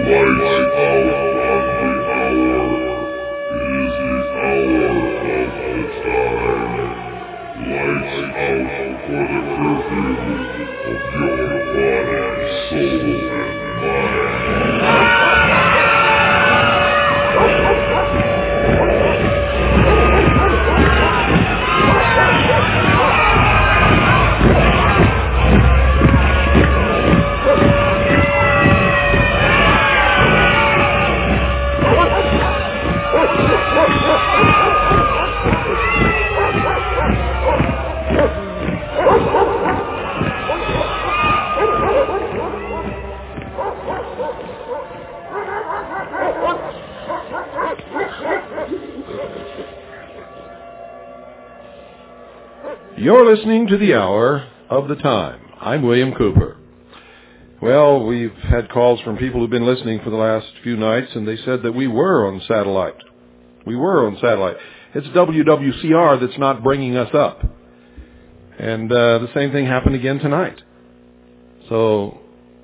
You're listening to the Hour of the Time. I'm William Cooper. Well, we've had calls from people who've been listening for the last few nights, and they said that we were on satellite. We were on satellite. It's WWCR that's not bringing us up. And the same thing happened again tonight. So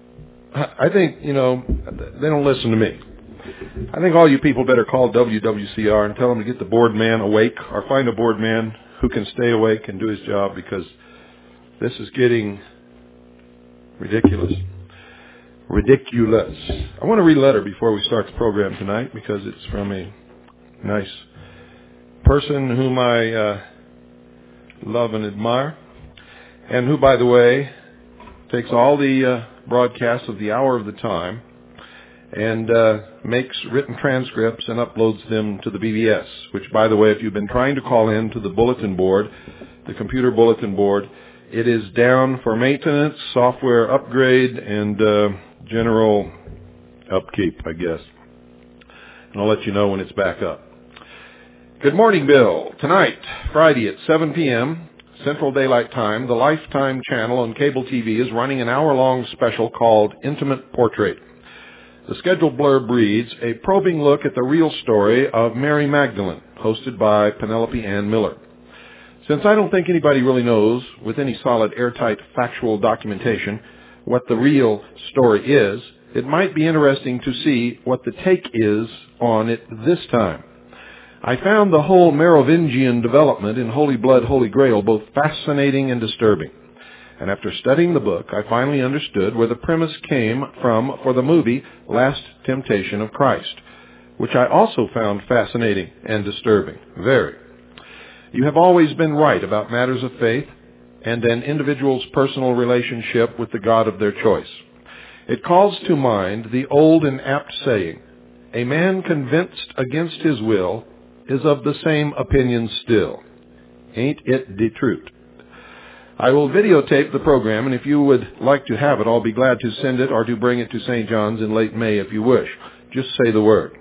I think, they don't listen to me. I think all you people better call WWCR and tell them to get the board man awake, or find a board man who can stay awake and do his job, because this is getting ridiculous. Ridiculous. I want to read a letter before we start the program tonight, because it's from a nice person whom I love and admire, and who, by the way, takes all the broadcasts of the Hour of the Time and makes written transcripts and uploads them to the BBS, which, by the way, if you've been trying to call in to the bulletin board, the computer bulletin board, it is down for maintenance, software upgrade, and general upkeep, I guess. And I'll let you know when it's back up. Good morning, Bill. Tonight, Friday at 7 p.m., Central Daylight Time, the Lifetime channel on cable TV is running an hour-long special called Intimate Portrait. The scheduled blurb reads, a probing look at the real story of Mary Magdalene, hosted by Penelope Ann Miller. Since I don't think anybody really knows, with any solid, airtight, factual documentation, what the real story is, it might be interesting to see what the take is on it this time. I found the whole Merovingian development in Holy Blood, Holy Grail both fascinating and disturbing. And after studying the book, I finally understood where the premise came from for the movie Last Temptation of Christ, which I also found fascinating and disturbing. Very. You have always been right about matters of faith and an individual's personal relationship with the God of their choice. It calls to mind the old and apt saying, a man convinced against his will is of the same opinion still. Ain't it the truth? I will videotape the program, and if you would like to have it, I'll be glad to send it or to bring it to St. John's in late May if you wish. Just say the word.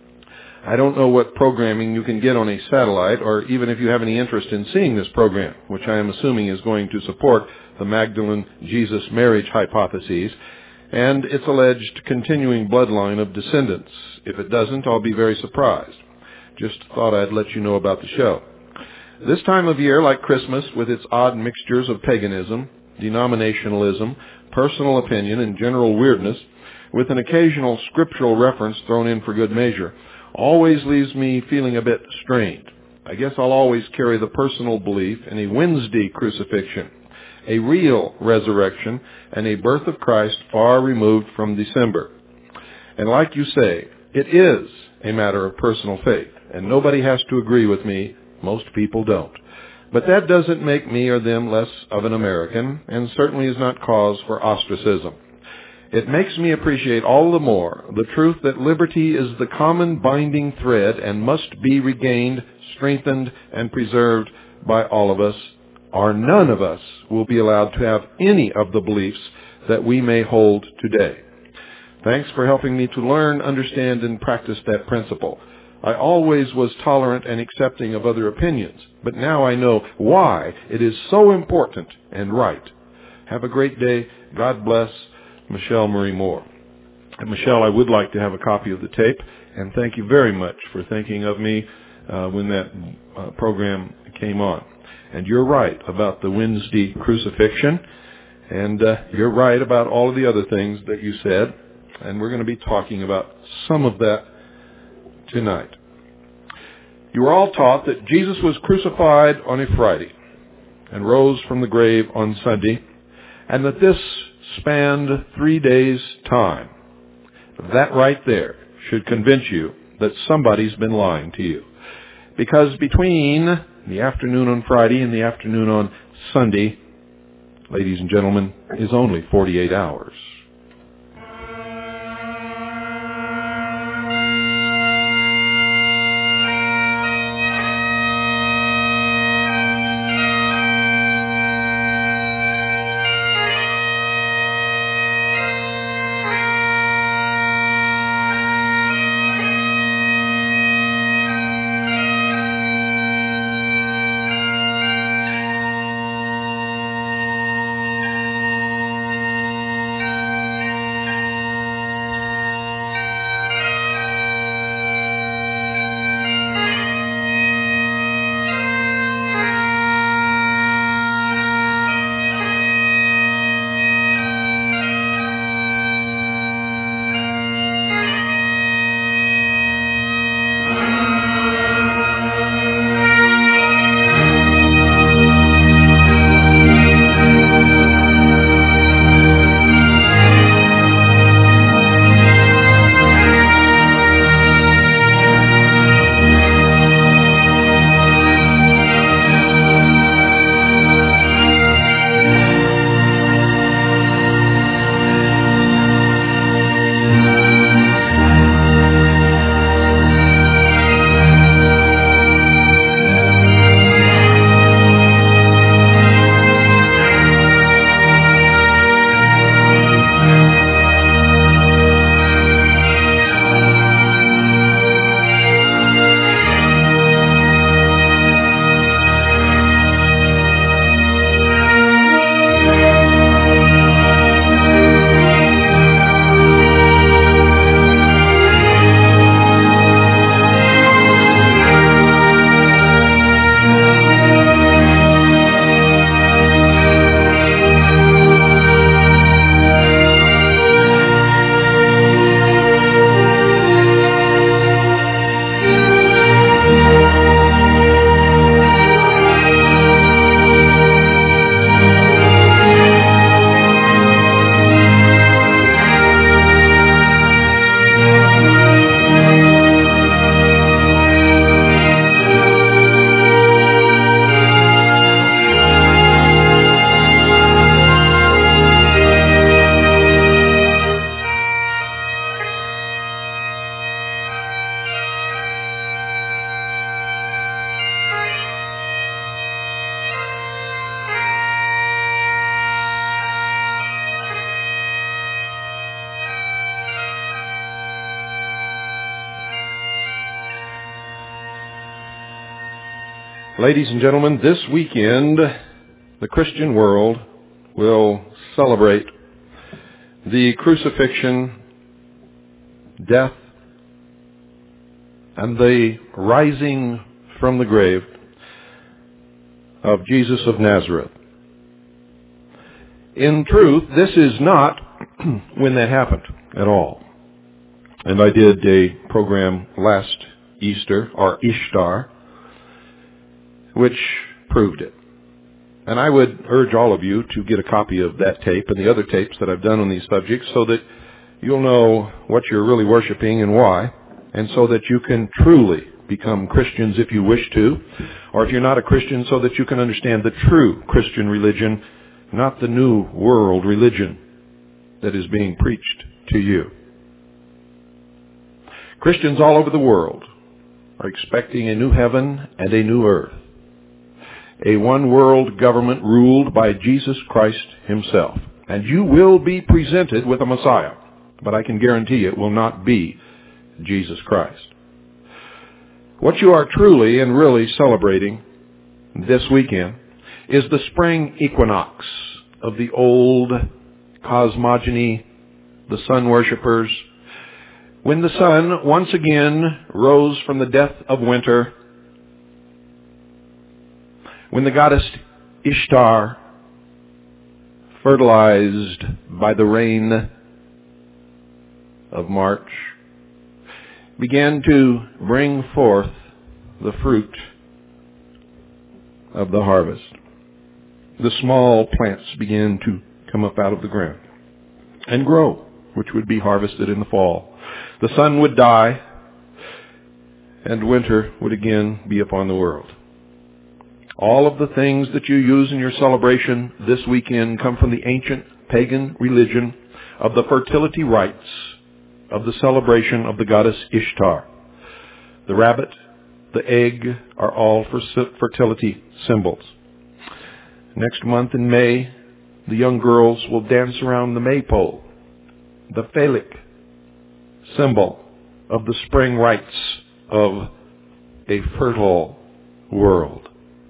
I don't know what programming you can get on a satellite, or even if you have any interest in seeing this program, which I am assuming is going to support the Magdalene-Jesus marriage hypotheses and its alleged continuing bloodline of descendants. If it doesn't, I'll be very surprised. Just thought I'd let you know about the show. This time of year, like Christmas, with its odd mixtures of paganism, denominationalism, personal opinion, and general weirdness, with an occasional scriptural reference thrown in for good measure, always leaves me feeling a bit strained. I guess I'll always carry the personal belief in a Wednesday crucifixion, a real resurrection, and a birth of Christ far removed from December. And like you say, it is a matter of personal faith, and nobody has to agree with me. Most people don't. But that doesn't make me or them less of an American, and certainly is not cause for ostracism. It makes me appreciate all the more the truth that liberty is the common binding thread and must be regained, strengthened, and preserved by all of us, or none of us will be allowed to have any of the beliefs that we may hold today. Thanks for helping me to learn, understand, and practice that principle. I always was tolerant and accepting of other opinions, but now I know why it is so important and right. Have a great day. God bless. Michelle Marie Moore. And Michelle, I would like to have a copy of the tape, and thank you very much for thinking of me when that program came on. And you're right about the Wednesday crucifixion, and you're right about all of the other things that you said. and we're going to be talking about some of that tonight. You were all taught that Jesus was crucified on a Friday and rose from the grave on Sunday, and that this spanned 3 days' time. That right there should convince you that somebody's been lying to you. Because between the afternoon on Friday and the afternoon on Sunday, ladies and gentlemen, is only 48 hours. Ladies and gentlemen, this weekend, the Christian world will celebrate the crucifixion, death, and the rising from the grave of Jesus of Nazareth. In truth, this is not when that happened at all. And I did a program last Easter, or Ishtar, which proved it. And I would urge all of you to get a copy of that tape and the other tapes that I've done on these subjects so that you'll know what you're really worshiping and why, and so that you can truly become Christians if you wish to, or if you're not a Christian, so that you can understand the true Christian religion, not the new world religion that is being preached to you. Christians all over the world are expecting a new heaven and a new earth, a one-world government ruled by Jesus Christ himself. And you will be presented with a Messiah, but I can guarantee you it will not be Jesus Christ. What you are truly and really celebrating this weekend is the spring equinox of the old cosmogony, the sun worshippers, when the sun once again rose from the death of winter, when the goddess Ishtar, fertilized by the rain, of March began to bring forth the fruit of the harvest. The small plants began to come up out of the ground and grow, which would be harvested in the fall. The sun would die, and winter would again be upon the world. All of the things that you use in your celebration this weekend come from the ancient pagan religion of the fertility rites of the celebration of the goddess Ishtar. The rabbit, the egg are all fertility symbols. Next month in May, the young girls will dance around the maypole, the phallic symbol of the spring rites of a fertile world.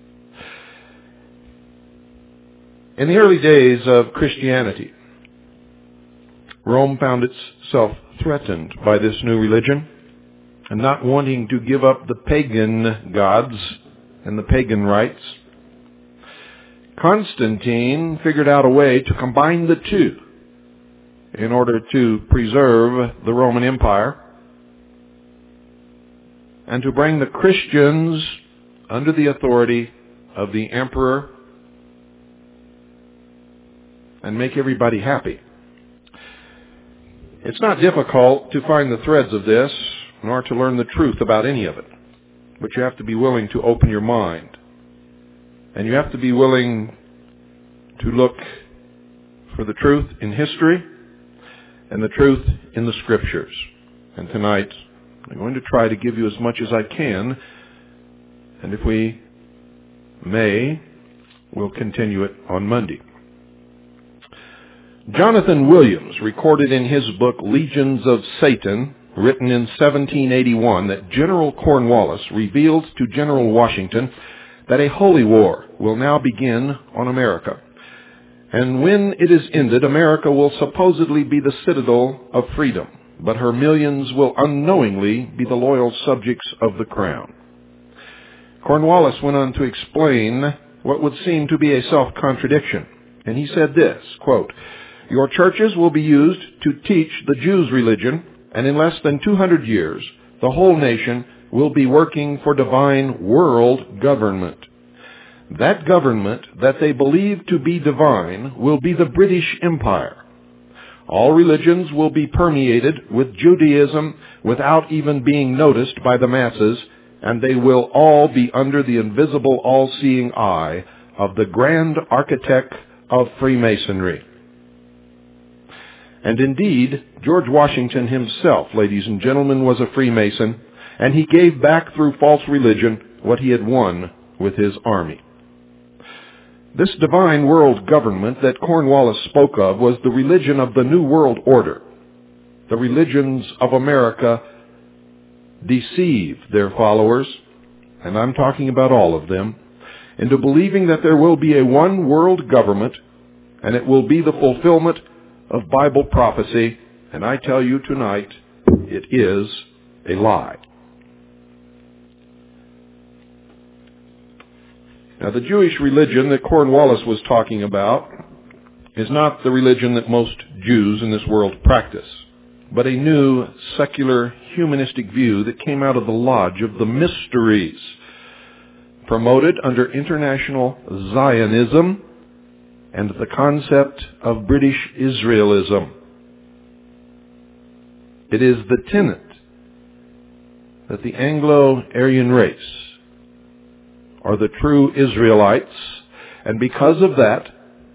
In the early days of Christianity, Rome found itself threatened by this new religion, and not wanting to give up the pagan gods and the pagan rites, Constantine figured out a way to combine the two in order to preserve the Roman Empire and to bring the Christians under the authority of the emperor and make everybody happy. It's not difficult to find the threads of this, nor to learn the truth about any of it. But you have to be willing to open your mind. And you have to be willing to look for the truth in history and the truth in the Scriptures. And tonight, I'm going to try to give you as much as I can. And if we may, we'll continue it on Monday. Jonathan Williams recorded in his book Legions of Satan, written in 1781, that General Cornwallis revealed to General Washington that a holy war will now begin on America. And when it is ended, America will supposedly be the citadel of freedom, but her millions will unknowingly be the loyal subjects of the crown. Cornwallis went on to explain what would seem to be a self-contradiction. And he said this, quote, "Your churches will be used to teach the Jews' religion, and in less than 200 years, the whole nation will be working for divine world government. That government that they believe to be divine will be the British Empire. All religions will be permeated with Judaism without even being noticed by the masses, and they will all be under the invisible all-seeing eye of the grand architect of Freemasonry." And indeed, George Washington himself, ladies and gentlemen, was a Freemason, and he gave back through false religion what he had won with his army. This divine world government that Cornwallis spoke of was the religion of the New World Order. The religions of America deceive their followers, and I'm talking about all of them, into believing that there will be a one world government, and it will be the fulfillment of Bible prophecy, and I tell you tonight, it is a lie. Now, the Jewish religion that Cornwallis was talking about is not the religion that most Jews in this world practice, but a new secular humanistic view that came out of the Lodge of the Mysteries, promoted under international Zionism and the concept of British Israelism. It is the tenet that the Anglo-Aryan race are the true Israelites, and because of that,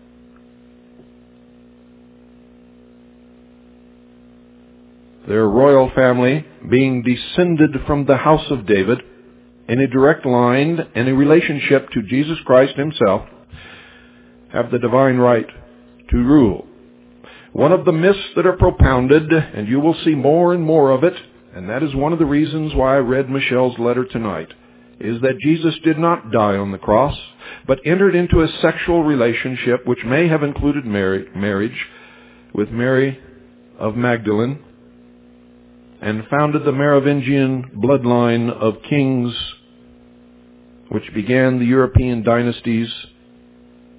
their royal family, being descended from the house of David in a direct line and a relationship to Jesus Christ himself, have the divine right to rule. One of the myths that are propounded, and you will see more and more of it, and that is one of the reasons why I read Michelle's letter tonight, is that Jesus did not die on the cross, but entered into a sexual relationship which may have included marriage with Mary of Magdalene, and founded the Merovingian bloodline of kings which began the European dynasties.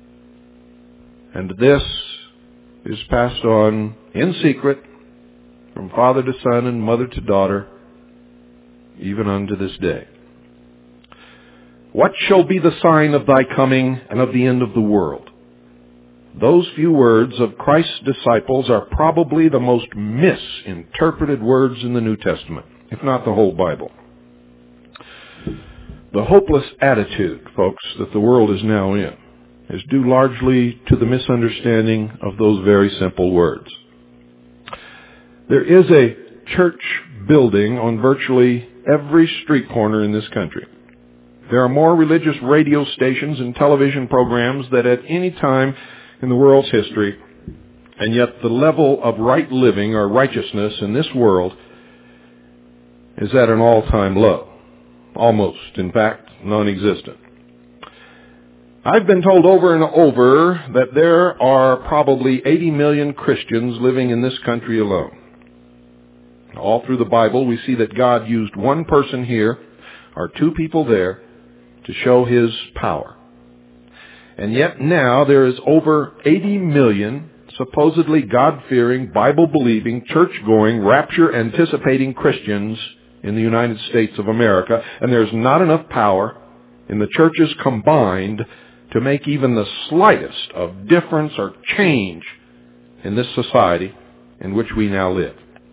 And this is passed on in secret from father to son and mother to daughter, even unto this day. What shall be the sign of thy coming and of the end of the world? Those few words of Christ's disciples are probably the most misinterpreted words in the New Testament, if not the whole Bible. The hopeless attitude, folks, that the world is now in is due largely to the misunderstanding of those very simple words. There is a church building on virtually every street corner in this country. There are more religious radio stations and television programs than at any time in the world's history, and yet the level of right living or righteousness in this world is at an all-time low. Almost, in fact, non-existent. I've been told over and over that there are probably 80 million Christians living in this country alone. All through the Bible, we see that God used one person here or two people there to show His power. And yet now there is over 80 million supposedly God-fearing, Bible-believing, church-going, rapture-anticipating Christians in the United States of America, and there's not enough power in the churches combined to make even the slightest of difference or change in this society in which we now live.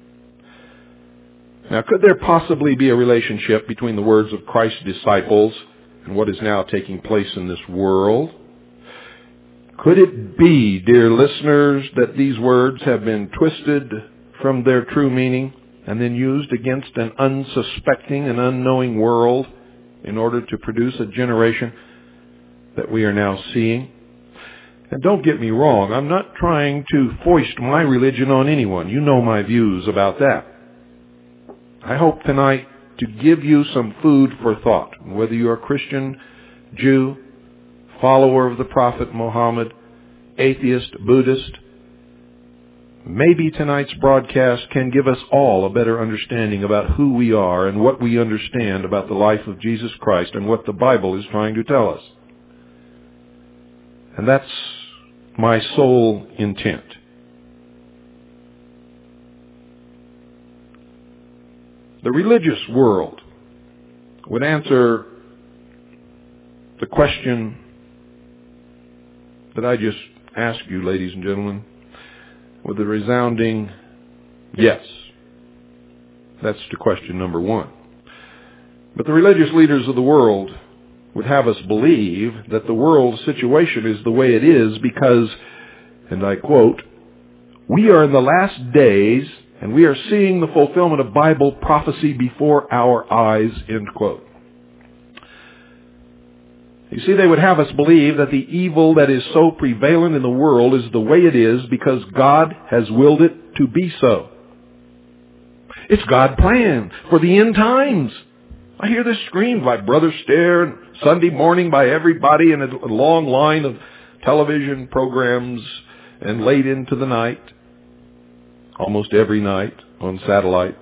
Now, could there possibly be a relationship between the words of Christ's disciples and what is now taking place in this world? Could it be, dear listeners, that these words have been twisted from their true meaning and then used against an unsuspecting and unknowing world in order to produce a generation that we are now seeing? And don't get me wrong, I'm not trying to foist my religion on anyone. You know my views about that. I hope tonight to give you some food for thought, whether you're a Christian, Jew, follower of the Prophet Muhammad, atheist, Buddhist. Maybe tonight's broadcast can give us all a better understanding about who we are and what we understand about the life of Jesus Christ and what the Bible is trying to tell us. And that's my sole intent. The religious world would answer the question that I just asked you, ladies and gentlemen, with a resounding yes. That's to question number one. But the religious leaders of the world would have us believe that the world's situation is the way it is because, and I quote, we are in the last days and we are seeing the fulfillment of Bible prophecy before our eyes, end quote. You see, they would have us believe that the evil that is so prevalent in the world is the way it is because God has willed it to be so. It's God's plan for the end times. I hear this screamed by Brother Stair and Sunday morning by everybody in a long line of television programs and late into the night, almost every night on satellite.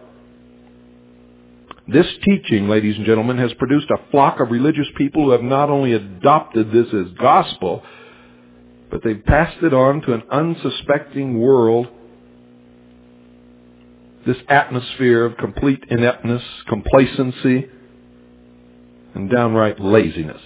This teaching, ladies and gentlemen, has produced a flock of religious people who have not only adopted this as gospel, but they've passed it on to an unsuspecting world. This atmosphere of complete ineptness, complacency, and downright laziness.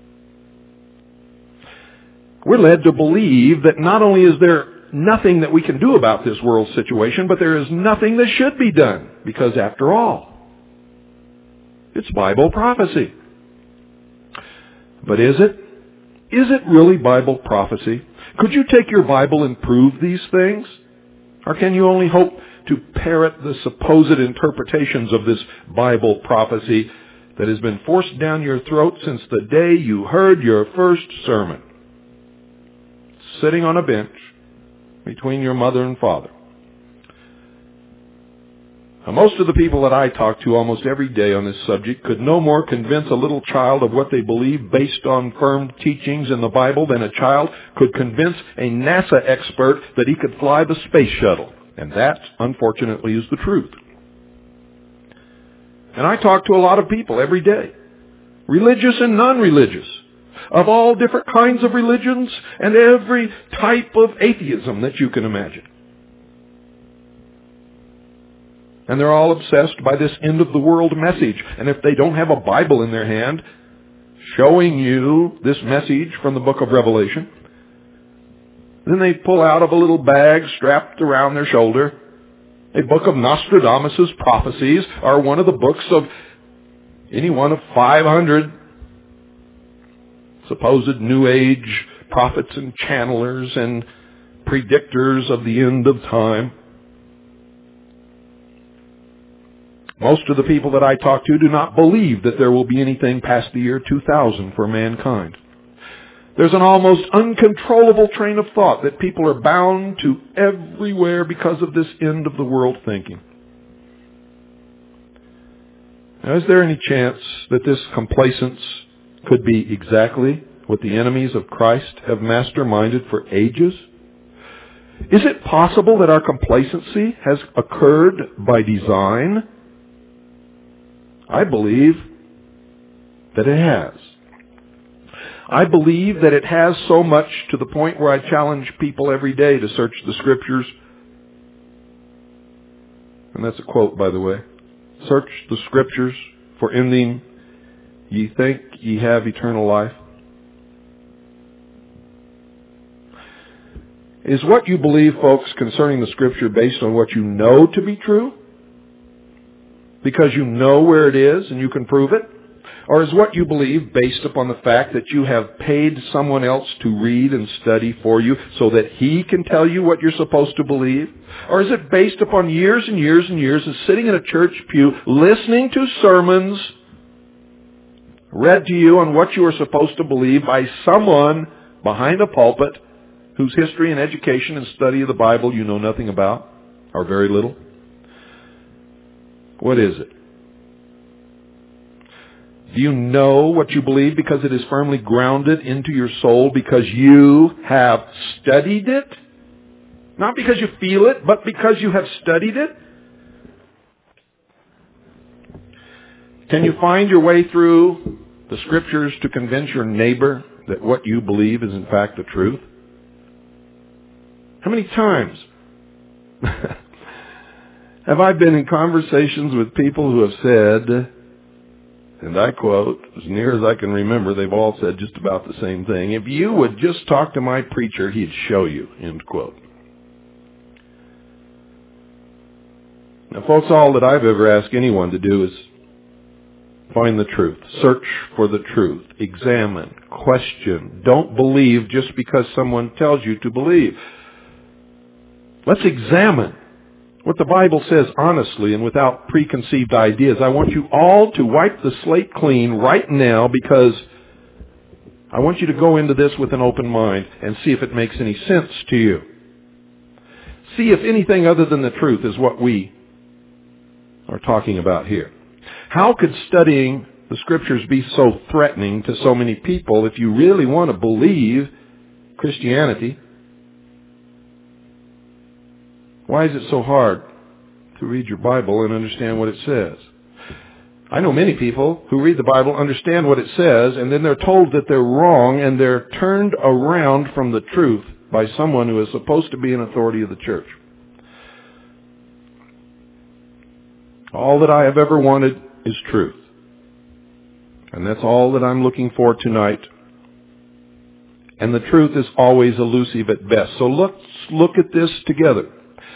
We're led to believe that not only is there nothing that we can do about this world situation, but there is nothing that should be done, because after all, it's Bible prophecy. But is it? Is it really Bible prophecy? Could you take your Bible and prove these things? Or can you only hope to parrot the supposed interpretations of this Bible prophecy that has been forced down your throat since the day you heard your first sermon, sitting on a bench between your mother and father? Now, most of the people that I talk to almost every day on this subject could no more convince a little child of what they believe based on firm teachings in the Bible than a child could convince a NASA expert that he could fly the space shuttle. And that, unfortunately, is the truth. And I talk to a lot of people every day, religious and non-religious, of all different kinds of religions and every type of atheism that you can imagine. And they're all obsessed by this end of the world message. And if they don't have a Bible in their hand showing you this message from the book of Revelation, then they pull out of a little bag strapped around their shoulder a book of Nostradamus' prophecies, or one of the books of any one of 500 supposed New Age prophets and channelers and predictors of the end of time. Most of the people that I talk to do not believe that there will be anything past the year 2000 for mankind. There's an almost uncontrollable train of thought that people are bound to everywhere because of this end of the world thinking. Now, is there any chance that this complacence could be exactly what the enemies of Christ have masterminded for ages? Is it possible that our complacency has occurred by design? I believe that it has. I believe that it has so much to the point where I challenge people every day to search the Scriptures. And that's a quote, by the way. Search the Scriptures, for in them ye think ye have eternal life. Is what you believe, folks, concerning the Scripture based on what you know to be true? Because you know where it is and you can prove it? Or is what you believe based upon the fact that you have paid someone else to read and study for you so that he can tell you what you're supposed to believe? Or is it based upon years and years and years of sitting in a church pew listening to sermons read to you on what you are supposed to believe by someone behind a pulpit whose history and education and study of the Bible you know nothing about, or very little? What is it? Do you know what you believe because it is firmly grounded into your soul because you have studied it? Not because you feel it, but because you have studied it? Can you find your way through the Scriptures to convince your neighbor that what you believe is in fact the truth? How many times have I been in conversations with people who have said, and I quote, as near as I can remember, they've all said just about the same thing, if you would just talk to my preacher, he'd show you, end quote. Now, folks, all that I've ever asked anyone to do is find the truth. Search for the truth. Examine. Question. Don't believe just because someone tells you to believe. Let's examine what the Bible says honestly and without preconceived ideas. I want you all to wipe the slate clean right now because I want you to go into this with an open mind and see if it makes any sense to you. See if anything other than the truth is what we are talking about here. How could studying the Scriptures be so threatening to so many people if you really want to believe Christianity? Why is it so hard to read your Bible and understand what it says? I know many people who read the Bible, understand what it says, and then they're told that they're wrong, and they're turned around from the truth by someone who is supposed to be an authority of the church. All that I have ever wanted is truth. And that's all that I'm looking for tonight. And the truth is always elusive at best. So let's look at this together.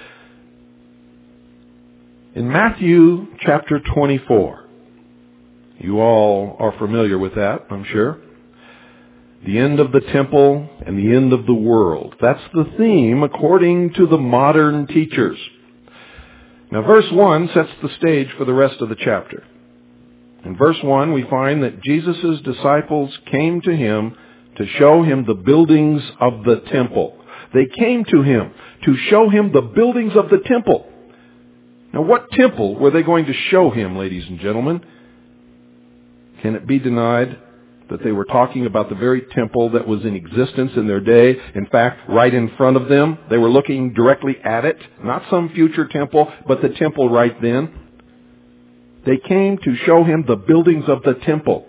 In Matthew chapter 24, you all are familiar with that, I'm sure. The end of the temple and the end of the world. That's the theme according to the modern teachers. Now verse 1 sets the stage for the rest of the chapter. In verse 1 we find that Jesus' disciples came to him to show him the buildings of the temple. They came to him to show him the buildings of the temple. Now, what temple were they going to show him, ladies and gentlemen? Can it be denied that they were talking about the very temple that was in existence in their day? In fact, right in front of them, they were looking directly at it. Not some future temple, but the temple right then. They came to show him the buildings of the temple.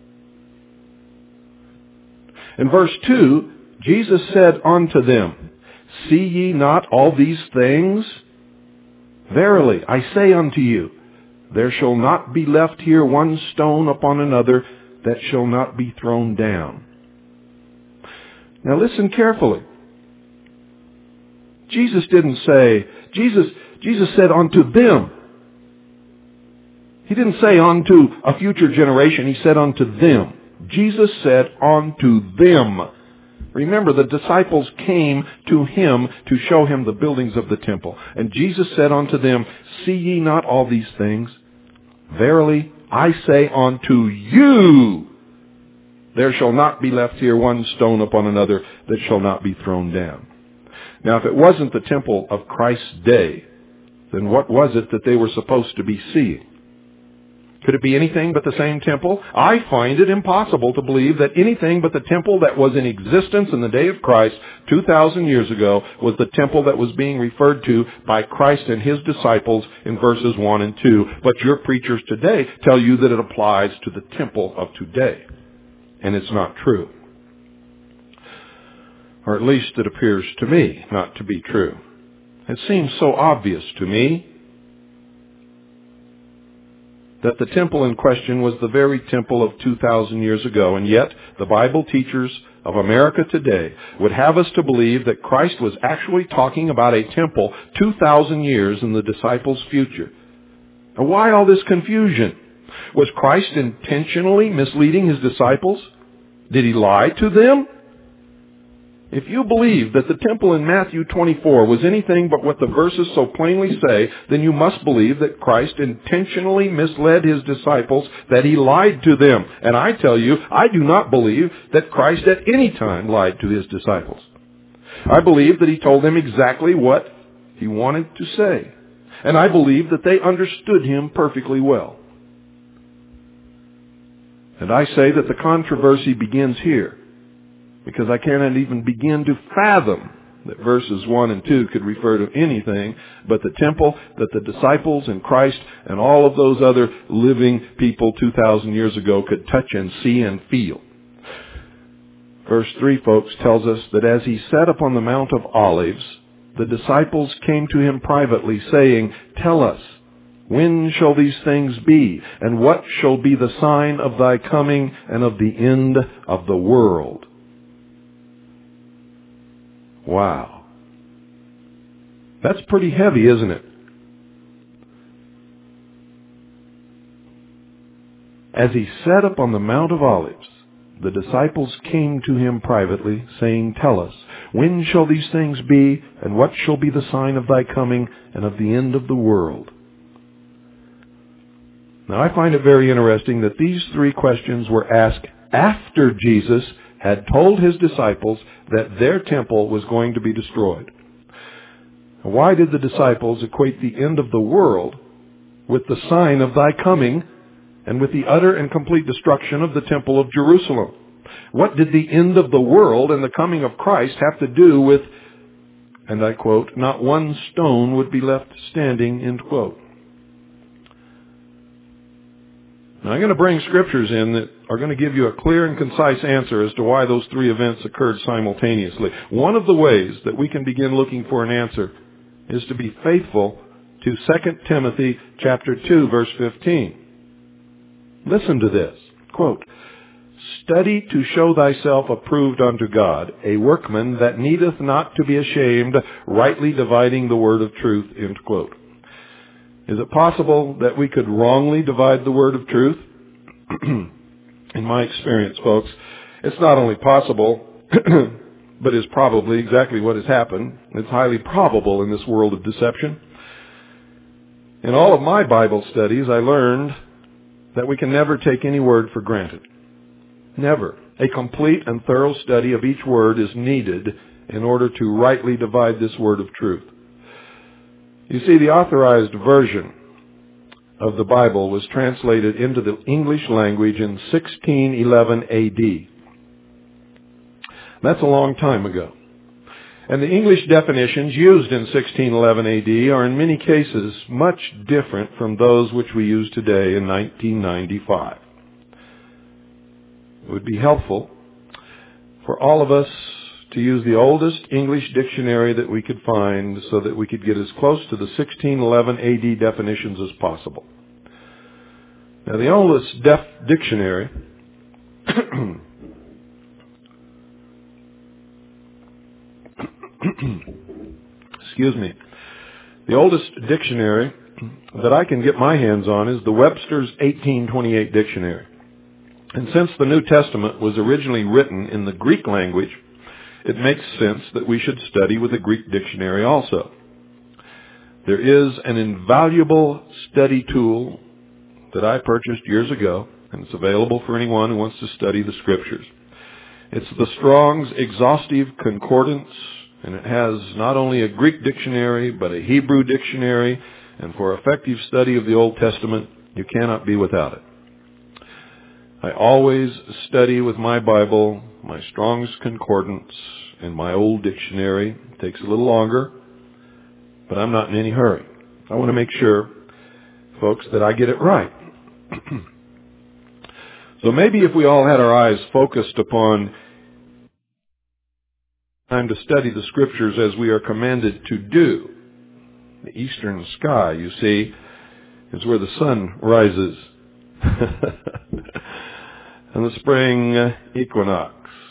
In verse 2, Jesus said unto them, See ye not all these things? Verily, I say unto you, there shall not be left here one stone upon another that shall not be thrown down. Now listen carefully. Jesus didn't say, Jesus said unto them. He didn't say unto a future generation. He said unto them. Jesus said unto them. Remember, the disciples came to him to show him the buildings of the temple. And Jesus said unto them, see ye not all these things? Verily, I say unto you, there shall not be left here one stone upon another that shall not be thrown down. Now, if it wasn't the temple of Christ's day, then what was it that they were supposed to be seeing? Could it be anything but the same temple? I find it impossible to believe that anything but the temple that was in existence in the day of Christ 2,000 years ago was the temple that was being referred to by Christ and his disciples in verses 1 and 2. But your preachers today tell you that it applies to the temple of today. And it's not true. Or at least it appears to me not to be true. It seems so obvious to me that the temple in question was the very temple of 2,000 years ago, and yet the Bible teachers of America today would have us to believe that Christ was actually talking about a temple 2,000 years in the disciples' future. Now, why all this confusion? Was Christ intentionally misleading his disciples? Did he lie to them? If you believe that the temple in Matthew 24 was anything but what the verses so plainly say, then you must believe that Christ intentionally misled his disciples, that he lied to them. And I tell you, I do not believe that Christ at any time lied to his disciples. I believe that he told them exactly what he wanted to say. And I believe that they understood him perfectly well. And I say that the controversy begins here, because I cannot even begin to fathom that verses 1 and 2 could refer to anything but the temple that the disciples and Christ and all of those other living people 2,000 years ago could touch and see and feel. Verse 3, folks, tells us that as he sat upon the Mount of Olives, the disciples came to him privately, saying, tell us, when shall these things be? And what shall be the sign of thy coming and of the end of the world? Wow. That's pretty heavy, isn't it? As he sat up on the Mount of Olives, the disciples came to him privately, saying, tell us, when shall these things be, and what shall be the sign of thy coming and of the end of the world? Now, I find it very interesting that these three questions were asked after Jesus had told his disciples that their temple was going to be destroyed. Why did the disciples equate the end of the world with the sign of thy coming and with the utter and complete destruction of the temple of Jerusalem? What did the end of the world and the coming of Christ have to do with, and I quote, not one stone would be left standing, end quote? Now, I'm going to bring scriptures in that are going to give you a clear and concise answer as to why those three events occurred simultaneously. One of the ways that we can begin looking for an answer is to be faithful to 2 Timothy chapter 2, verse 15. Listen to this. Quote, study to show thyself approved unto God, a workman that needeth not to be ashamed, rightly dividing the word of truth, end quote. Is it possible that we could wrongly divide the word of truth? In my experience, folks, it's not only possible, but is probably exactly what has happened. It's highly probable in this world of deception. In all of my Bible studies, I learned that we can never take any word for granted. Never. A complete and thorough study of each word is needed in order to rightly divide this word of truth. You see, the authorized version of the Bible was translated into the English language in 1611 A.D. That's a long time ago. And the English definitions used in 1611 A.D. are in many cases much different from those which we use today in 1995. It would be helpful for all of us to use the oldest English dictionary that we could find so that we could get as close to the 1611 AD definitions as possible. Now, the oldest dictionary excuse me. The oldest dictionary that I can get my hands on is the Webster's 1828 dictionary. And since the New Testament was originally written in the Greek language, it makes sense that we should study with a Greek dictionary also. There is an invaluable study tool that I purchased years ago, and it's available for anyone who wants to study the Scriptures. It's the Strong's Exhaustive Concordance, and it has not only a Greek dictionary, but a Hebrew dictionary, and for effective study of the Old Testament, you cannot be without it. I always study with my Bible, my Strong's Concordance, and my old dictionary. It takes a little longer, but I'm not in any hurry. I want to make sure, folks, that I get it right. So maybe if we all had our eyes focused upon time to study the Scriptures as we are commanded to do. The eastern sky, you see, is where the sun rises. And the spring equinox.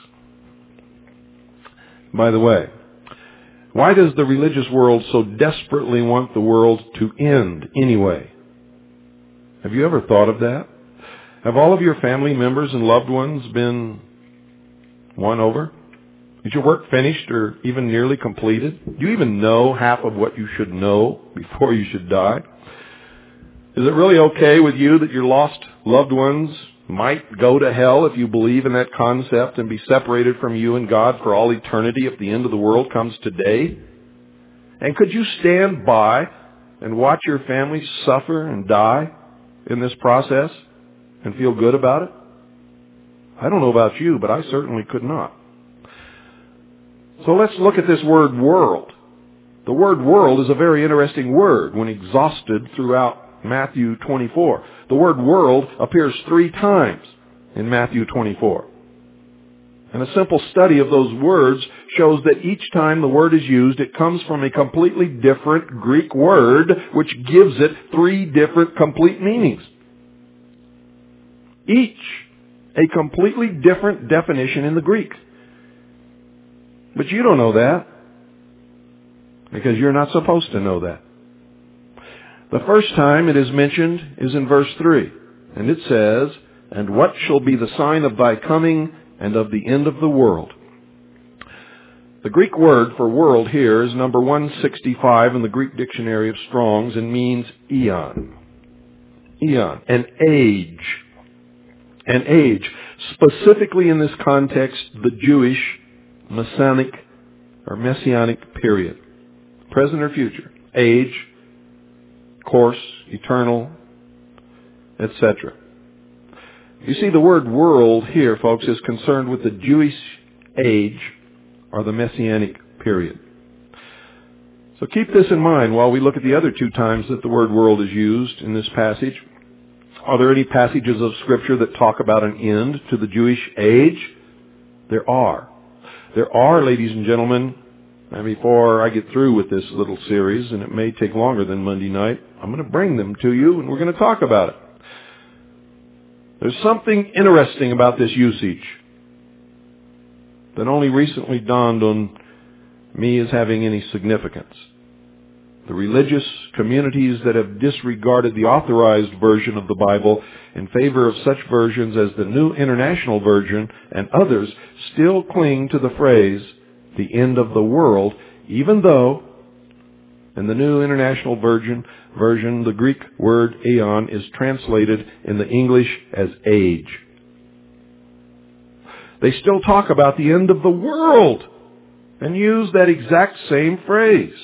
By the way, why does the religious world so desperately want the world to end anyway? Have you ever thought of that? Have all of your family members and loved ones been won over? Is your work finished or even nearly completed? Do you even know half of what you should know before you should die? Is it really okay with you that your lost loved ones might go to hell if you believe in that concept and be separated from you and God for all eternity if the end of the world comes today? And could you stand by and watch your family suffer and die in this process and feel good about it? I don't know about you, but I certainly could not. So let's look at this word world. The word world is a very interesting word when exhausted throughout Matthew 24. The word world appears 3 times in Matthew 24. And a simple study of those words shows that each time the word is used, it comes from a completely different Greek word, which gives it 3 different complete meanings. Each a completely different definition in the Greek. But you don't know that, because you're not supposed to know that. The first time it is mentioned is in verse 3, and it says, "And what shall be the sign of thy coming and of the end of the world?" The Greek word for world here is number 165 in the Greek Dictionary of Strong's and means eon. Eon, an age. An age. Specifically in this context, the Jewish Messianic period. Present or future. Age, course, eternal, etc. You see, the word world here, folks, is concerned with the Jewish age or the Messianic period. So keep this in mind while we look at the other 2 times that the word world is used in this passage. Are there any passages of Scripture that talk about an end to the Jewish age? There are. There are, ladies and gentlemen, and before I get through with this little series, and it may take longer than Monday night, I'm going to bring them to you and we're going to talk about it. There's something interesting about this usage that only recently dawned on me as having any significance. The religious communities that have disregarded the authorized version of the Bible in favor of such versions as the New International Version and others still cling to the phrase, the end of the world, even though in the New International Version, the Greek word aeon is translated in the English as age. They still talk about the end of the world and use that exact same phrase.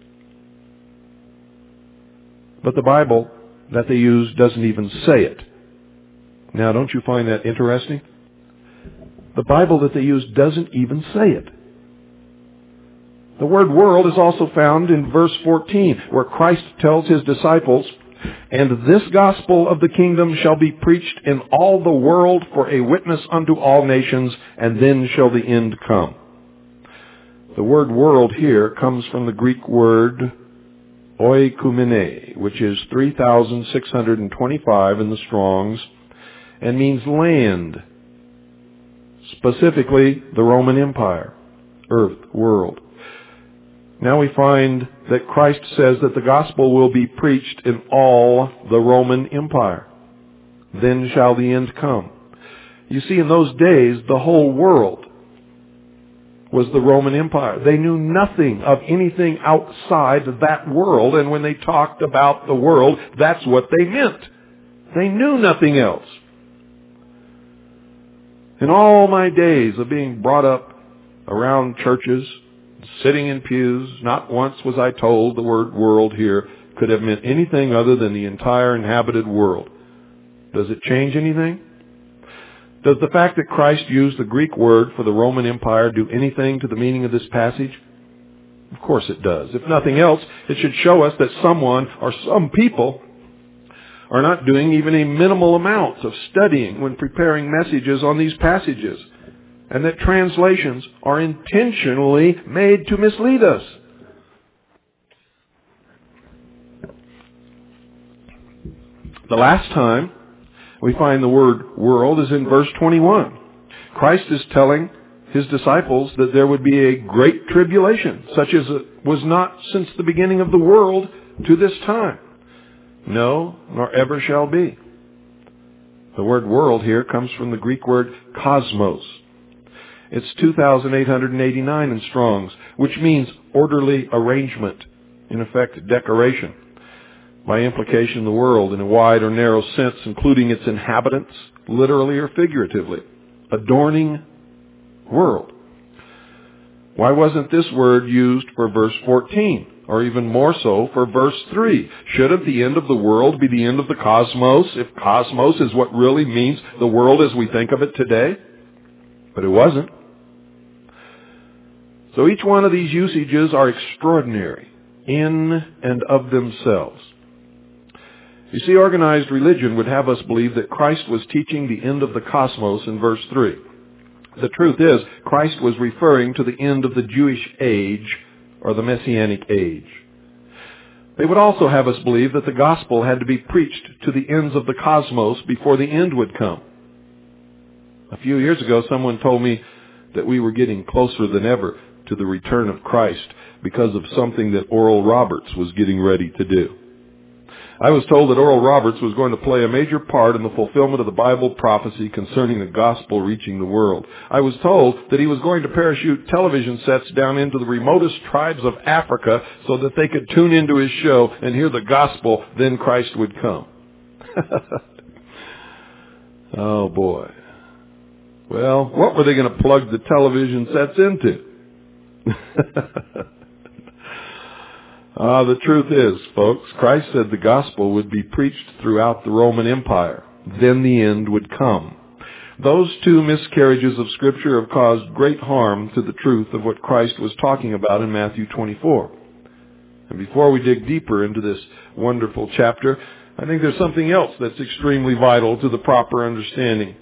But the Bible that they use doesn't even say it. Now, don't you find that interesting? The Bible that they use doesn't even say it. The word world is also found in verse 14, where Christ tells his disciples, "And this gospel of the kingdom shall be preached in all the world for a witness unto all nations, and then shall the end come." The word world here comes from the Greek word oikumene, which is 3,625 in the Strong's, and means land, specifically the Roman Empire, earth, world. Now we find that Christ says that the gospel will be preached in all the Roman Empire. Then shall the end come. You see, in those days, the whole world was the Roman Empire. They knew nothing of anything outside that world, and when they talked about the world, that's what they meant. They knew nothing else. In all my days of being brought up around churches, sitting in pews, not once was I told the word world here could have meant anything other than the entire inhabited world. Does it change anything? Does the fact that Christ used the Greek word for the Roman Empire do anything to the meaning of this passage? Of course it does. If nothing else, it should show us that someone or some people are not doing even a minimal amount of studying when preparing messages on these passages, and that translations are intentionally made to mislead us. The last time we find the word world is in verse 21. Christ is telling his disciples that there would be a great tribulation, such as it was not since the beginning of the world to this time. No, nor ever shall be. The word world here comes from the Greek word cosmos. It's 2,889 in Strong's, which means orderly arrangement, in effect decoration. By implication, the world in a wide or narrow sense, including its inhabitants, literally or figuratively. Adorning world. Why wasn't this word used for verse 14? Or even more so for verse 3. Shouldn't the end of the world be the end of the cosmos, if cosmos is what really means the world as we think of it today? But it wasn't. So each one of these usages are extraordinary in and of themselves. You see, organized religion would have us believe that Christ was teaching the end of the cosmos in verse 3. The truth is, Christ was referring to the end of the Jewish age, or the Messianic age. They would also have us believe that the gospel had to be preached to the ends of the cosmos before the end would come. A few years ago, someone told me that we were getting closer than ever to the return of Christ because of something that Oral Roberts was getting ready to do. I was told that Oral Roberts was going to play a major part in the fulfillment of the Bible prophecy concerning the gospel reaching the world. I was told that he was going to parachute television sets down into the remotest tribes of Africa so that they could tune into his show and hear the gospel, then Christ would come. Oh boy. Well, what were they going to plug the television sets into? The truth is, folks, Christ said the gospel would be preached throughout the Roman Empire. Then the end would come. Those two miscarriages of Scripture have caused great harm to the truth of what Christ was talking about in Matthew 24. And before we dig deeper into this wonderful chapter, I think there's something else that's extremely vital to the proper understanding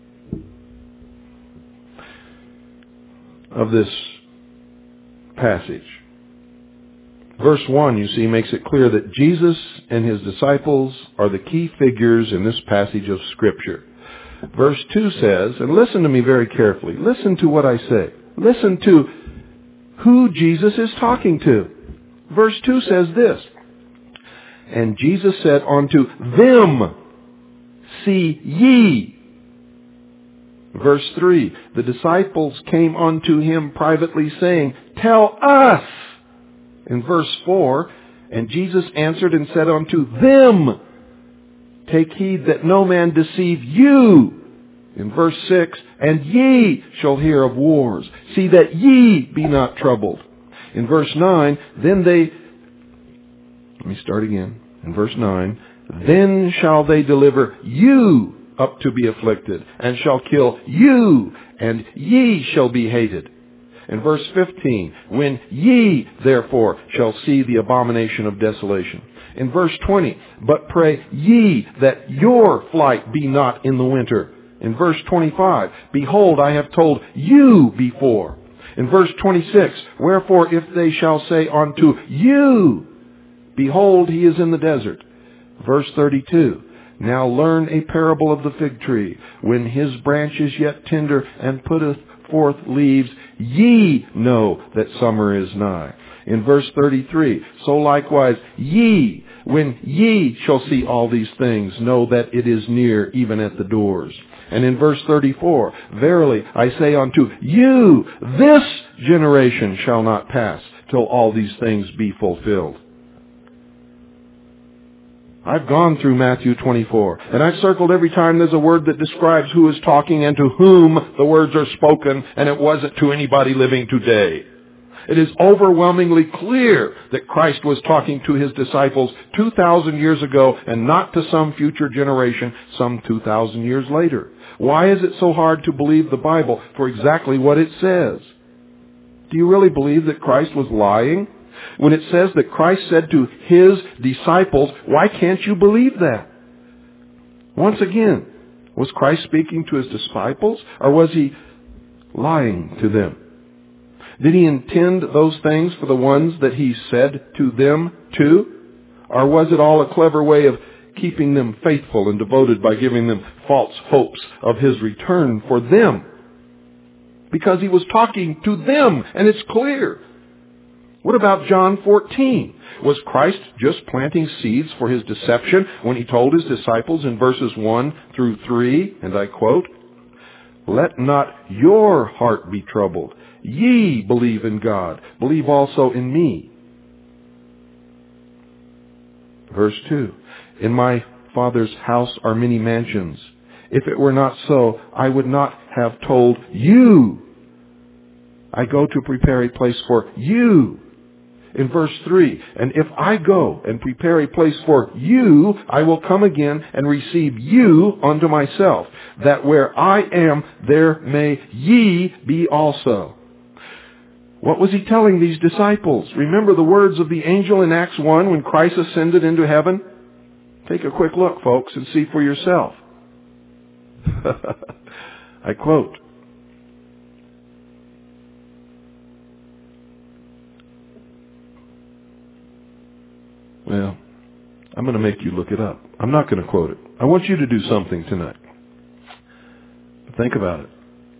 of this passage. Verse 1, you see, makes it clear that Jesus and his disciples are the key figures in this passage of Scripture. Verse 2 says, and listen to me very carefully. Listen to what I say. Listen to who Jesus is talking to. Verse 2 says this, and Jesus said unto them, see ye. Verse 3, the disciples came unto him privately saying, tell us. In verse 4, and Jesus answered and said unto them, take heed that no man deceive you. In verse 6, and ye shall hear of wars. See that ye be not troubled. In verse 9, let me start again. In verse 9, then shall they deliver you up to be afflicted, and shall kill you, and ye shall be hated. In verse 15, when ye therefore shall see the abomination of desolation. In verse 20, but pray ye that your flight be not in the winter. In verse 25, behold, I have told you before. In verse 26, wherefore if they shall say unto you, behold, he is in the desert. Verse 32, now learn a parable of the fig tree. When his branch is yet tender and putteth forth leaves, ye know that summer is nigh. In verse 33, so likewise ye, when ye shall see all these things, know that it is near, even at the doors. And in verse 34, verily I say unto you, this generation shall not pass till all these things be fulfilled. I've gone through Matthew 24, and I've circled every time there's a word that describes who is talking and to whom the words are spoken, and it wasn't to anybody living today. It is overwhelmingly clear that Christ was talking to his disciples 2,000 years ago and not to some future generation some 2,000 years later. Why is it so hard to believe the Bible for exactly what it says? Do you really believe that Christ was lying? When it says that Christ said to his disciples, why can't you believe that? Once again, was Christ speaking to his disciples, or was he lying to them? Did he intend those things for the ones that he said to them too? Or was it all a clever way of keeping them faithful and devoted by giving them false hopes of his return for them? Because he was talking to them, and it's clear. What about John 14? Was Christ just planting seeds for his deception when he told his disciples in verses 1 through 3, and I quote, let not your heart be troubled. Ye believe in God. Believe also in me. Verse 2. In my Father's house are many mansions. If it were not so, I would not have told you. I go to prepare a place for you. In verse 3, and if I go and prepare a place for you, I will come again and receive you unto myself, that where I am, there may ye be also. What was he telling these disciples? Remember the words of the angel in Acts 1 when Christ ascended into heaven? Take a quick look, folks, and see for yourself. I quote, well, I'm going to make you look it up. I'm not going to quote it. I want you to do something tonight. Think about it.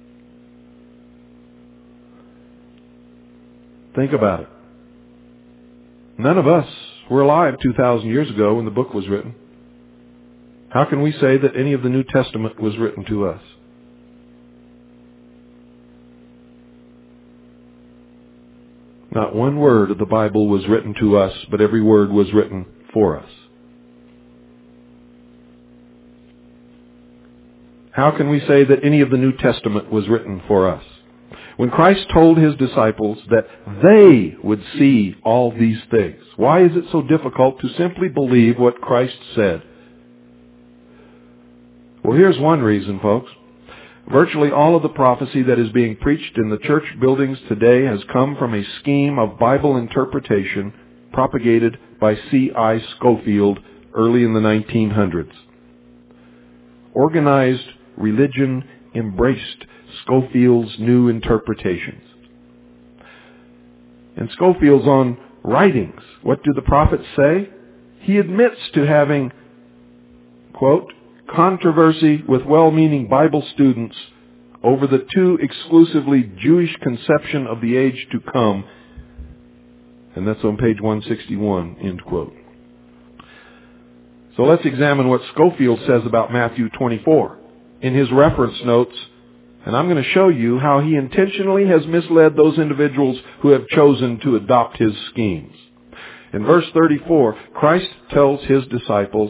Think about it. None of us were alive 2,000 years ago when the book was written. How can we say that any of the New Testament was written to us? Not one word of the Bible was written to us, but every word was written for us. How can we say that any of the New Testament was written for us? When Christ told his disciples that they would see all these things, why is it so difficult to simply believe what Christ said? Well, here's one reason, folks. Virtually all of the prophecy that is being preached in the church buildings today has come from a scheme of Bible interpretation propagated by C.I. Scofield early in the 1900s. Organized religion embraced Scofield's new interpretations. In Scofield's own writings, what do the prophets say? He admits to having, quote, controversy with well-meaning Bible students over the too exclusively Jewish conception of the age to come. And that's on page 161, end quote. So let's examine what Scofield says about Matthew 24 in his reference notes. And I'm going to show you how he intentionally has misled those individuals who have chosen to adopt his schemes. In verse 34, Christ tells his disciples,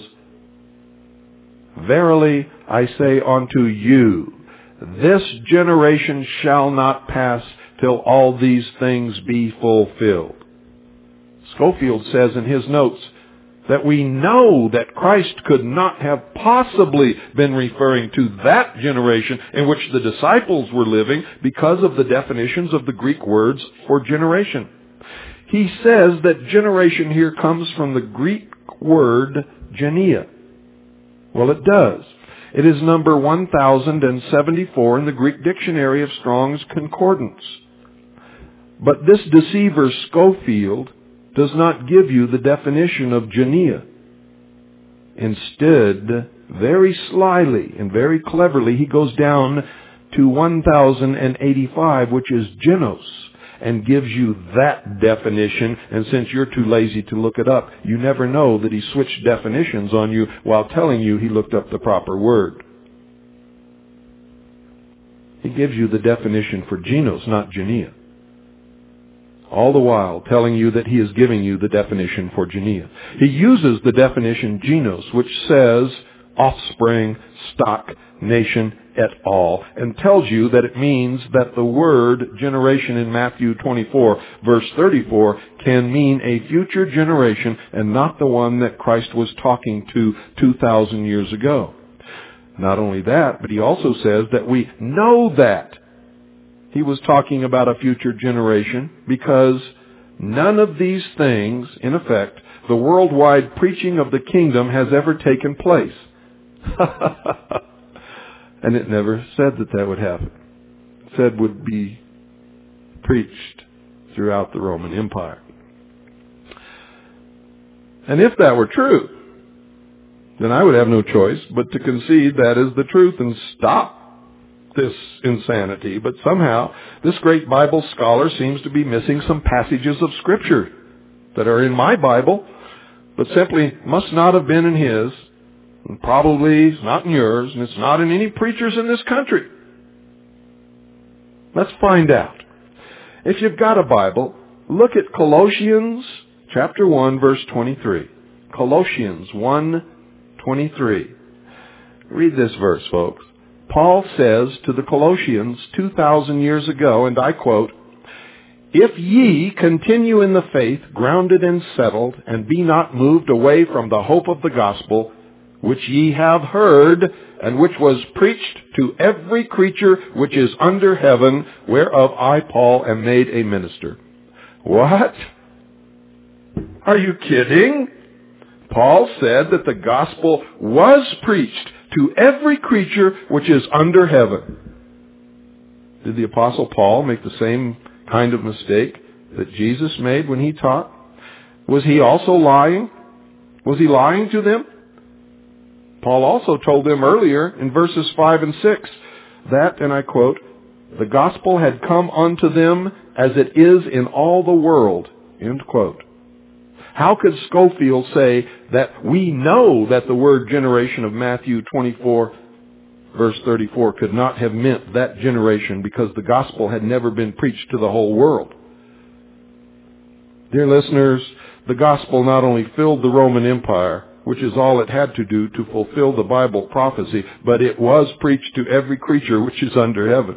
verily I say unto you, this generation shall not pass till all these things be fulfilled. Scofield says in his notes that we know that Christ could not have possibly been referring to that generation in which the disciples were living because of the definitions of the Greek words for generation. He says that generation here comes from the Greek word genia. Well, it does. It is number 1074 in the Greek Dictionary of Strong's Concordance. But this deceiver Scofield does not give you the definition of Genea. Instead, very slyly and very cleverly, he goes down to 1085, which is genos, and gives you that definition. And since you're too lazy to look it up, you never know that he switched definitions on you while telling you he looked up the proper word. He gives you the definition for genos, not Genea. All the while telling you that he is giving you the definition for Genea. He uses the definition genos, which says offspring, stock, nation, et al., and tells you that it means that the word generation in Matthew 24, verse 34, can mean a future generation and not the one that Christ was talking to 2,000 years ago. Not only that, but he also says that we know that he was talking about a future generation because none of these things, in effect, the worldwide preaching of the kingdom has ever taken place. And it never said that that would happen. It said would be preached throughout the Roman Empire. And if that were true, then I would have no choice but to concede that is the truth and stop this insanity. But somehow, this great Bible scholar seems to be missing some passages of Scripture that are in my Bible, but simply must not have been in his, and probably it's not in yours, and it's not in any preachers in this country. Let's find out. If you've got a Bible, look at Colossians chapter 1, verse 23. Colossians 1:23. Read this verse, folks. Paul says to the Colossians 2,000 years ago, and I quote, "If ye continue in the faith, grounded and settled, and be not moved away from the hope of the gospel, which ye have heard, and which was preached to every creature which is under heaven, whereof I, Paul, am made a minister." What? Are you kidding? Paul said that the gospel was preached to every creature which is under heaven. Did the Apostle Paul make the same kind of mistake that Jesus made when he taught? Was he also lying? Was he lying to them? Paul also told them earlier in verses 5 and 6 that, and I quote, "the gospel had come unto them as it is in all the world," end quote. How could Scofield say that we know that the word generation of Matthew 24, verse 34, could not have meant that generation because the gospel had never been preached to the whole world? Dear listeners, the gospel not only filled the Roman Empire, which is all it had to do to fulfill the Bible prophecy, but it was preached to every creature which is under heaven.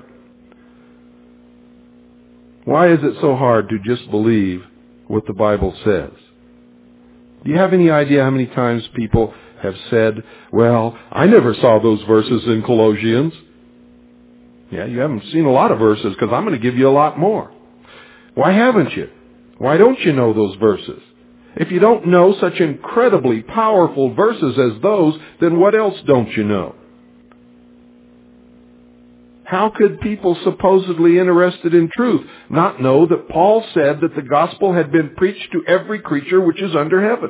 Why is it so hard to just believe what the Bible says? Do you have any idea how many times people have said, "Well, I never saw those verses in Colossians"? Yeah, you haven't seen a lot of verses because I'm going to give you a lot more. Why haven't you? Why don't you know those verses? If you don't know such incredibly powerful verses as those, then what else don't you know? How could people supposedly interested in truth not know that Paul said that the gospel had been preached to every creature which is under heaven?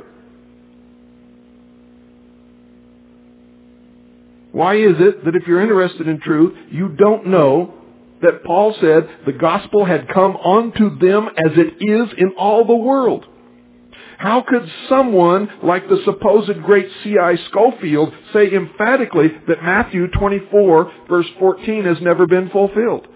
Why is it that if you're interested in truth, you don't know that Paul said the gospel had come unto them as it is in all the world? How could someone like the supposed great C.I. Scofield say emphatically that Matthew 24, verse 14 has never been fulfilled?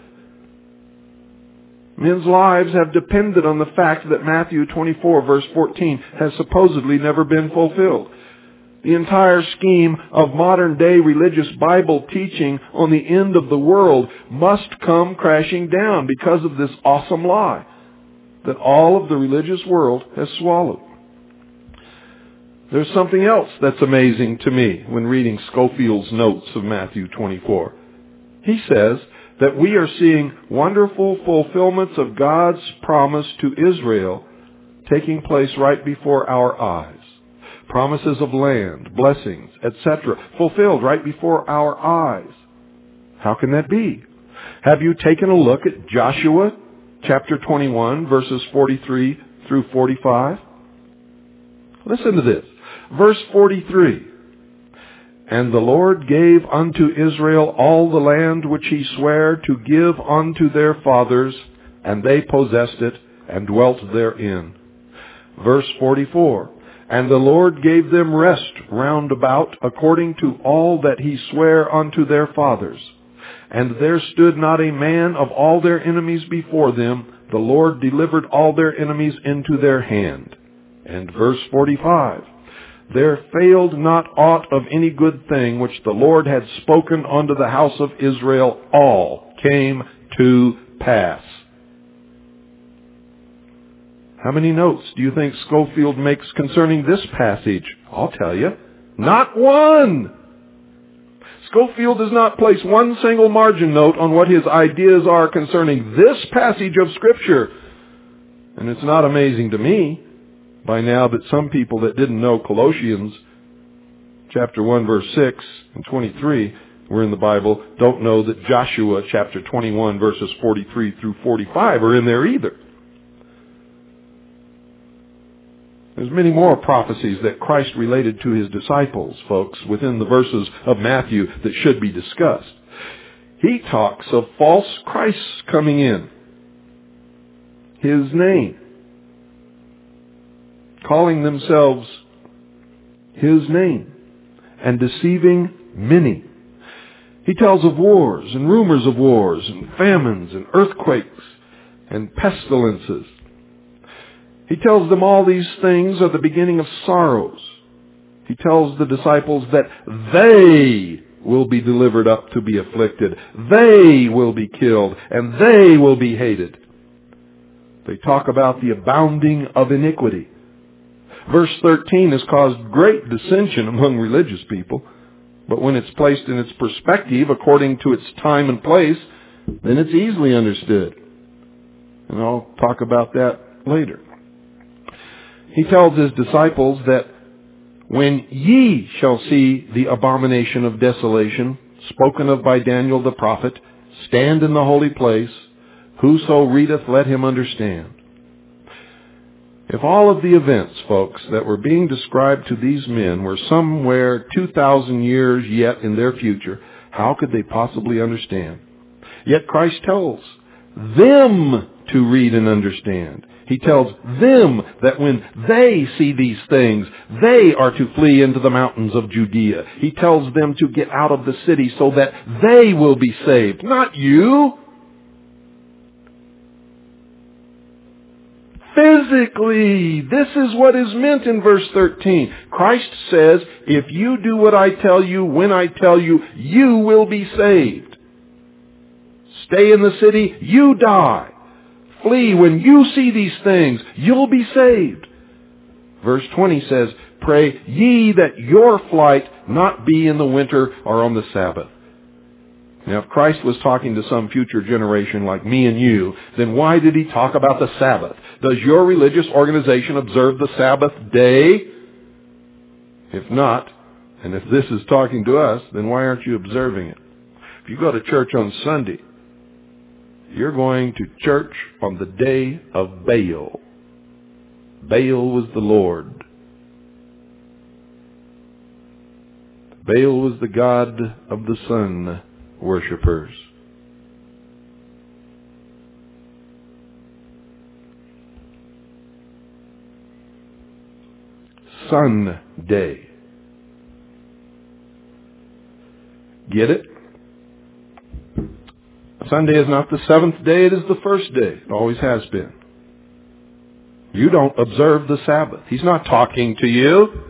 Men's lives have depended on the fact that Matthew 24, verse 14 has supposedly never been fulfilled. The entire scheme of modern day religious Bible teaching on the end of the world must come crashing down because of this awesome lie that all of the religious world has swallowed. There's something else that's amazing to me when reading Scofield's notes of Matthew 24. He says that we are seeing wonderful fulfillments of God's promise to Israel taking place right before our eyes. Promises of land, blessings, etc., fulfilled right before our eyes. How can that be? Have you taken a look at Joshua chapter 21, verses 43 through 45. Listen to this. Verse 43. And the Lord gave unto Israel all the land which he sware to give unto their fathers, and they possessed it, and dwelt therein. Verse 44. And the Lord gave them rest round about, according to all that he sware unto their fathers. And there stood not a man of all their enemies before them. The Lord delivered all their enemies into their hand. And verse 45. There failed not aught of any good thing which the Lord had spoken unto the house of Israel, all came to pass. How many notes do you think Scofield makes concerning this passage? I'll tell you. Not one! Scofield does not place one single margin note on what his ideas are concerning this passage of Scripture. And it's not amazing to me by now that some people that didn't know Colossians chapter 1 verse 6 and 23 were in the Bible don't know that Joshua chapter 21 verses 43 through 45 are in there either. There's many more prophecies that Christ related to his disciples, folks, within the verses of Matthew that should be discussed. He talks of false Christs coming in. His name. Calling themselves his name. And deceiving many. He tells of wars and rumors of wars and famines and earthquakes and pestilences. He tells them all these things are the beginning of sorrows. He tells the disciples that they will be delivered up to be afflicted. They will be killed, and they will be hated. They talk about the abounding of iniquity. Verse 13 has caused great dissension among religious people, but when it's placed in its perspective according to its time and place, then it's easily understood. And I'll talk about that later. He tells his disciples that when ye shall see the abomination of desolation, spoken of by Daniel the prophet, stand in the holy place, whoso readeth, let him understand. If all of the events, folks, that were being described to these men were somewhere 2,000 years yet in their future, how could they possibly understand? Yet Christ tells them to read and understand. He tells them that when they see these things, they are to flee into the mountains of Judea. He tells them to get out of the city so that they will be saved, not you. Physically, this is what is meant in verse 13. Christ says, if you do what I tell you, when I tell you, you will be saved. Stay in the city, you die. Flee when you see these things, you'll be saved. Verse 20 says, pray ye that your flight not be in the winter or on the Sabbath. Now, if Christ was talking to some future generation like me and you, then why did he talk about the Sabbath? Does your religious organization observe the Sabbath day? If not, and if this is talking to us, then why aren't you observing it? If you go to church on Sunday, you're going to church on the day of Baal. Baal was the Lord. Baal was the god of the sun worshippers. Sunday. Get it? Sunday is not the seventh day, it is the first day. It always has been. You don't observe the Sabbath. He's not talking to you.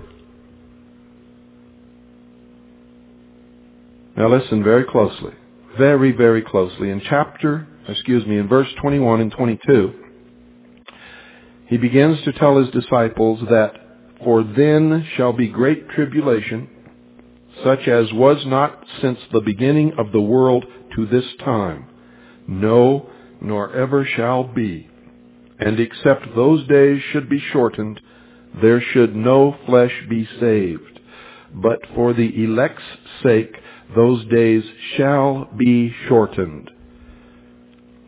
Now listen very closely. Very, very closely. In verse 21 and 22, he begins to tell his disciples that, for then shall be great tribulation, such as was not since the beginning of the world to this time, no, nor ever shall be. And except those days should be shortened, there should no flesh be saved. But for the elect's sake, those days shall be shortened.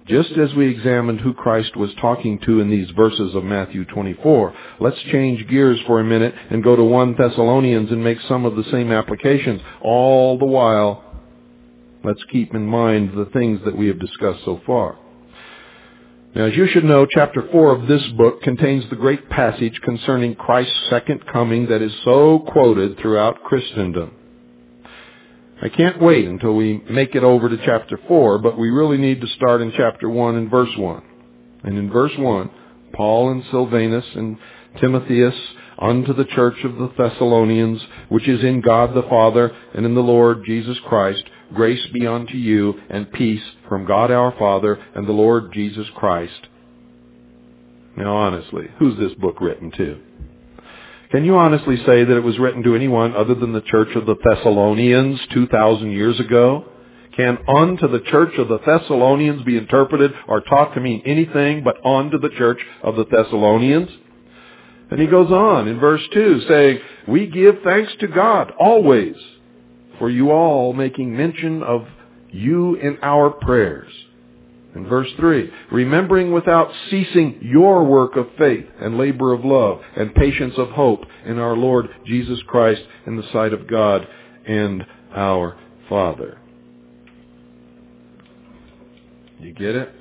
Just as we examined who Christ was talking to in these verses of Matthew 24, let's change gears for a minute and go to 1 Thessalonians and make some of the same applications. All the while, let's keep in mind the things that we have discussed so far. Now, as you should know, chapter 4 of this book contains the great passage concerning Christ's second coming that is so quoted throughout Christendom. I can't wait until we make it over to chapter 4, but we really need to start in chapter 1 and verse 1. And in verse 1, Paul and Silvanus and Timotheus unto the church of the Thessalonians, which is in God the Father and in the Lord Jesus Christ, grace be unto you and peace from God our Father and the Lord Jesus Christ. Now honestly, who's this book written to? Can you honestly say that it was written to anyone other than the church of the Thessalonians 2,000 years ago? Can unto the church of the Thessalonians be interpreted or taught to mean anything but unto the church of the Thessalonians? And he goes on in verse 2 saying, we give thanks to God always for you all, making mention of you in our prayers. In verse 3, remembering without ceasing your work of faith and labor of love and patience of hope in our Lord Jesus Christ in the sight of God and our Father. You get it?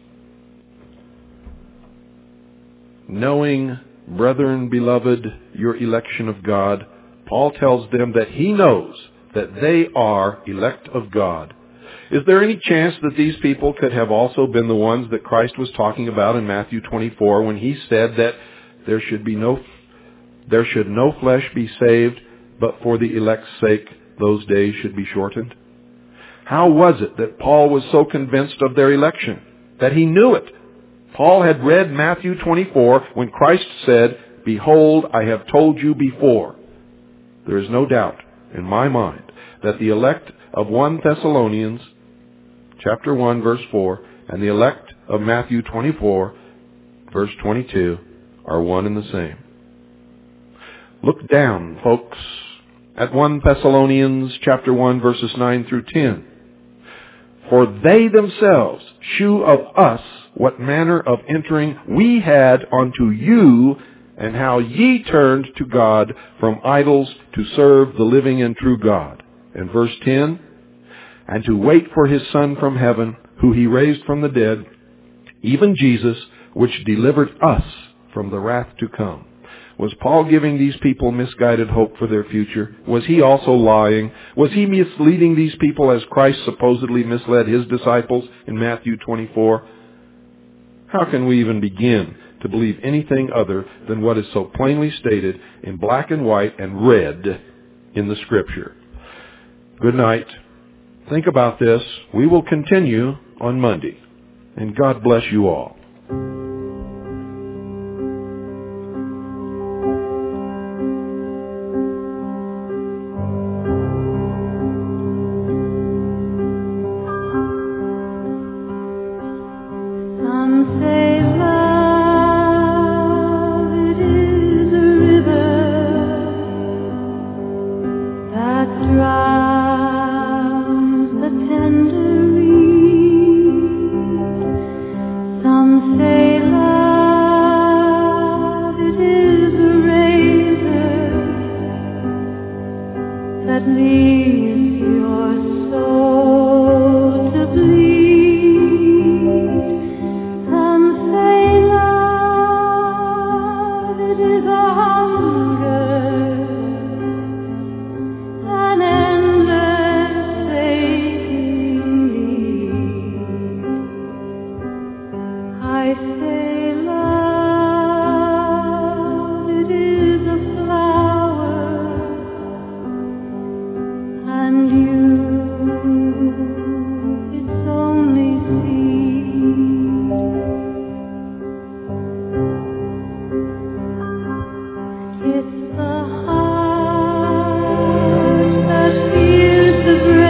Knowing, brethren beloved, your election of God, Paul tells them that he knows that they are elect of God. Is there any chance that these people could have also been the ones that Christ was talking about in Matthew 24 when he said that there should no flesh be saved, but for the elect's sake those days should be shortened? How was it that Paul was so convinced of their election? That he knew it. Paul had read Matthew 24 when Christ said, behold, I have told you before. There is no doubt in my mind that the elect of 1 Thessalonians chapter 1 verse 4 and the elect of Matthew 24 verse 22 are one and the same. Look down, folks, at 1 Thessalonians chapter 1 verses 9 through 10. For they themselves shew of us what manner of entering we had unto you, and how ye turned to God from idols to serve the living and true God. And verse 10, and to wait for his Son from heaven, who he raised from the dead, even Jesus, which delivered us from the wrath to come. Was Paul giving these people misguided hope for their future? Was he also lying? Was he misleading these people as Christ supposedly misled his disciples in Matthew 24? How can we even begin to believe anything other than what is so plainly stated in black and white and red in the Scripture? Good night. Think about this. We will continue on Monday. And God bless you all.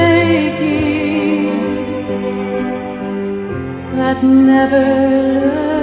Never